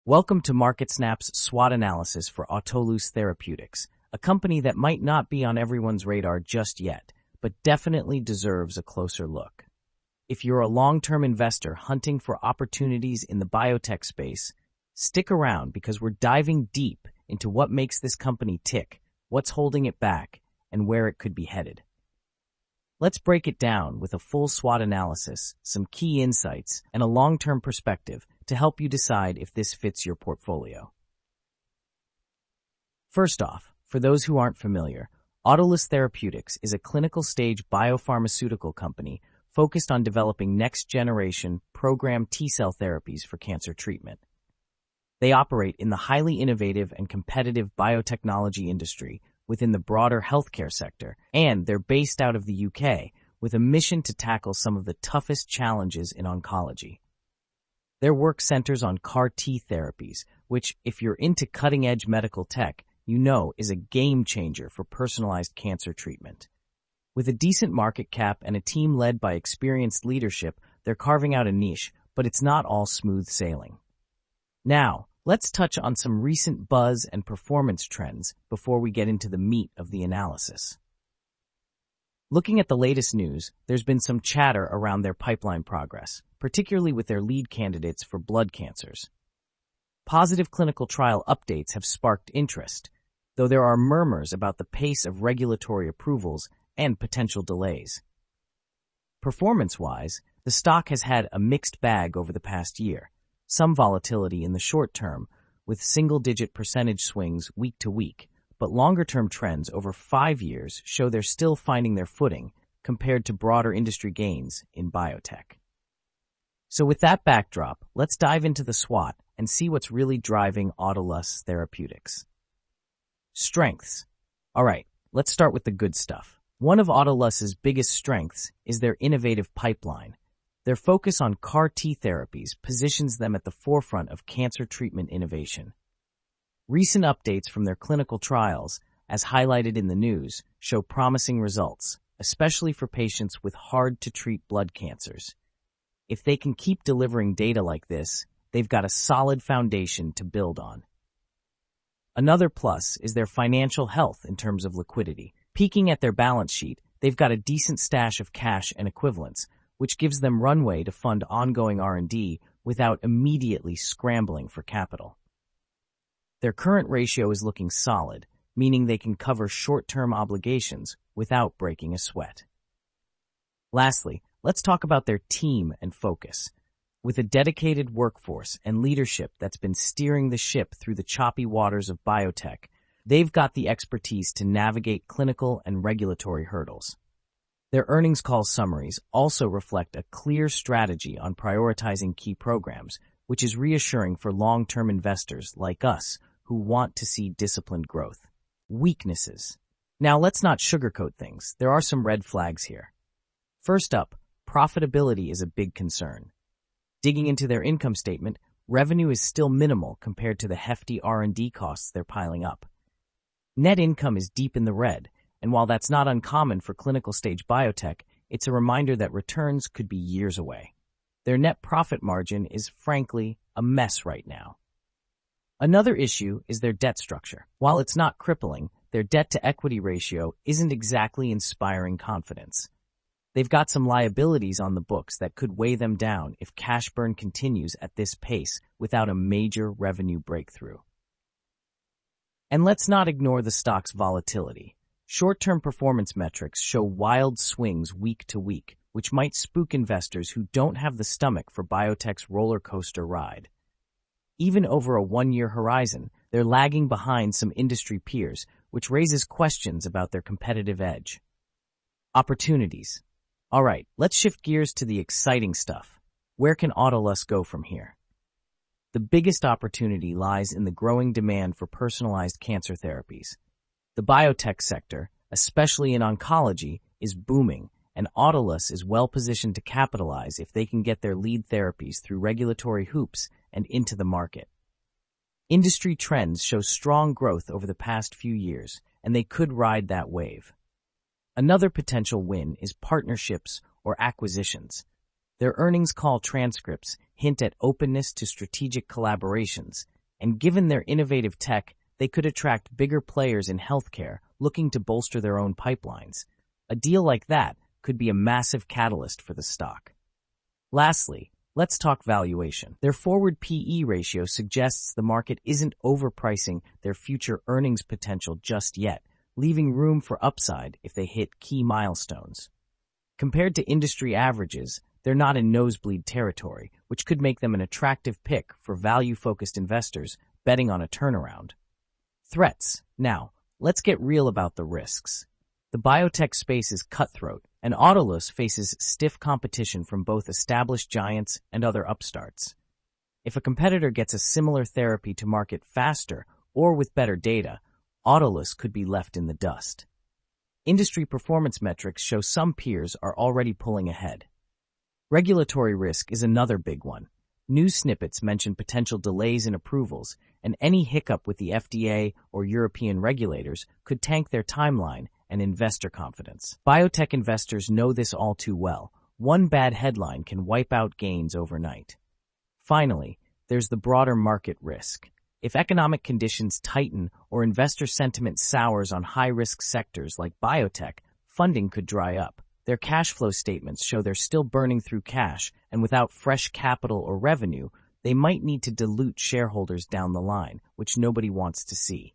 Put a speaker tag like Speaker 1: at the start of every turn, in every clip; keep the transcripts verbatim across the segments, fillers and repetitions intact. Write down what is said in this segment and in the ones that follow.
Speaker 1: Welcome to MarketSnap's SWOT analysis for Autolus Therapeutics, a company that might not be on everyone's radar just yet, but definitely deserves a closer look. If you're a long-term investor hunting for opportunities in the biotech space, stick around because we're diving deep into what makes this company tick, what's holding it back, and where it could be headed. Let's break it down with a full SWOT analysis, some key insights, and a long-term perspective to help you decide if this fits your portfolio. First off, for those who aren't familiar, Autolus Therapeutics is a clinical-stage biopharmaceutical company focused on developing next-generation programmed T-cell therapies for cancer treatment. They operate in the highly innovative and competitive biotechnology industry within the broader healthcare sector, and they're based out of the U K with a mission to tackle some of the toughest challenges in oncology. Their work centers on C A R T therapies, which, if you're into cutting-edge medical tech, you know is a game-changer for personalized cancer treatment. With a decent market cap and a team led by experienced leadership, they're carving out a niche, but it's not all smooth sailing. Now, let's touch on some recent buzz and performance trends before we get into the meat of the analysis. Looking at the latest news, there's been some chatter around their pipeline progress, particularly with their lead candidates for blood cancers. Positive clinical trial updates have sparked interest, though there are murmurs about the pace of regulatory approvals and potential delays. Performance-wise, the stock has had a mixed bag over the past year. Some volatility in the short term, with single-digit percentage swings week to week, but longer-term trends over five years show they're still finding their footing compared to broader industry gains in biotech. So with that backdrop, let's dive into the SWOT and see what's really driving Autolus Therapeutics. Strengths. All right, let's start with the good stuff. One of Autolus's biggest strengths is their innovative pipeline. Their focus on C A R T therapies positions them at the forefront of cancer treatment innovation. Recent updates from their clinical trials, as highlighted in the news, show promising results, especially for patients with hard-to-treat blood cancers. If they can keep delivering data like this, they've got a solid foundation to build on. Another plus is their financial health in terms of liquidity. Peeking at their balance sheet, they've got a decent stash of cash and equivalents, which gives them runway to fund ongoing R and D without immediately scrambling for capital. Their current ratio is looking solid, meaning they can cover short-term obligations without breaking a sweat. Lastly, let's talk about their team and focus. With a dedicated workforce and leadership that's been steering the ship through the choppy waters of biotech, they've got the expertise to navigate clinical and regulatory hurdles. Their earnings call summaries also reflect a clear strategy on prioritizing key programs, which is reassuring for long-term investors like us who want to see disciplined growth. Weaknesses. Now, let's not sugarcoat things. There are some red flags here. First up, profitability is a big concern. Digging into their income statement, revenue is still minimal compared to the hefty R and D costs they're piling up. Net income is deep in the red, and while that's not uncommon for clinical-stage biotech, it's a reminder that returns could be years away. Their net profit margin is, frankly, a mess right now. Another issue is their debt structure. While it's not crippling, their debt-to-equity ratio isn't exactly inspiring confidence. They've got some liabilities on the books that could weigh them down if cash burn continues at this pace without a major revenue breakthrough. And let's not ignore the stock's volatility. Short-term performance metrics show wild swings week to week, which might spook investors who don't have the stomach for biotech's roller coaster ride. Even over a one-year horizon, they're lagging behind some industry peers, which raises questions about their competitive edge. Opportunities. All right, let's shift gears to the exciting stuff. Where can Autolus go from here? The biggest opportunity lies in the growing demand for personalized cancer therapies. The biotech sector, especially in oncology, is booming, and Autolus is well-positioned to capitalize if they can get their lead therapies through regulatory hoops and into the market. Industry trends show strong growth over the past few years, and they could ride that wave. Another potential win is partnerships or acquisitions. Their earnings call transcripts hint at openness to strategic collaborations, and given their innovative tech, they could attract bigger players in healthcare looking to bolster their own pipelines. A deal like that could be a massive catalyst for the stock. Lastly, let's talk valuation. Their forward P E ratio suggests the market isn't overpricing their future earnings potential just yet, leaving room for upside if they hit key milestones. Compared to industry averages, they're not in nosebleed territory, which could make them an attractive pick for value-focused investors betting on a turnaround. Threats. Now, let's get real about the risks. The biotech space is cutthroat, and Autolus faces stiff competition from both established giants and other upstarts. If a competitor gets a similar therapy to market faster or with better data, Autolus could be left in the dust. Industry performance metrics show some peers are already pulling ahead. Regulatory risk is another big one. News snippets mention potential delays in approvals, and any hiccup with the F D A or European regulators could tank their timeline and investor confidence. Biotech investors know this all too well. One bad headline can wipe out gains overnight. Finally, there's the broader market risk. If economic conditions tighten or investor sentiment sours on high-risk sectors like biotech, funding could dry up. Their cash flow statements show they're still burning through cash, and without fresh capital or revenue, they might need to dilute shareholders down the line, which nobody wants to see.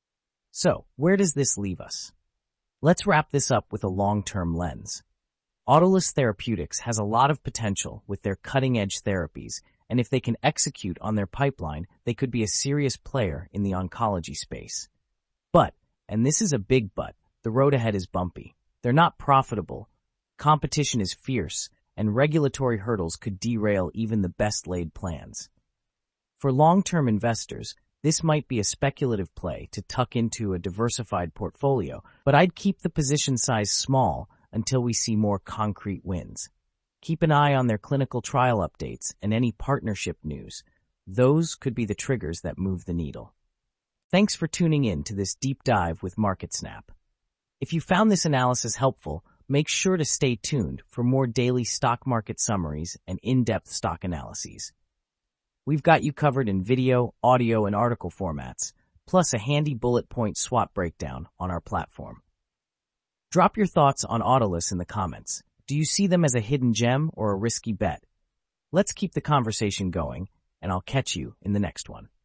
Speaker 1: So, where does this leave us? Let's wrap this up with a long-term lens. Autolus Therapeutics has a lot of potential with their cutting-edge therapies, and if they can execute on their pipeline, they could be a serious player in the oncology space. But, and this is a big but, the road ahead is bumpy. They're not profitable, competition is fierce, and regulatory hurdles could derail even the best-laid plans. For long-term investors, this might be a speculative play to tuck into a diversified portfolio, but I'd keep the position size small until we see more concrete wins. Keep an eye on their clinical trial updates and any partnership news. Those could be the triggers that move the needle. Thanks for tuning in to this deep dive with MarketSnap. If you found this analysis helpful, make sure to stay tuned for more daily stock market summaries and in-depth stock analyses. We've got you covered in video, audio, and article formats, plus a handy bullet point swap breakdown on our platform. Drop your thoughts on Autolus in the comments. Do you see them as a hidden gem or a risky bet? Let's keep the conversation going, and I'll catch you in the next one.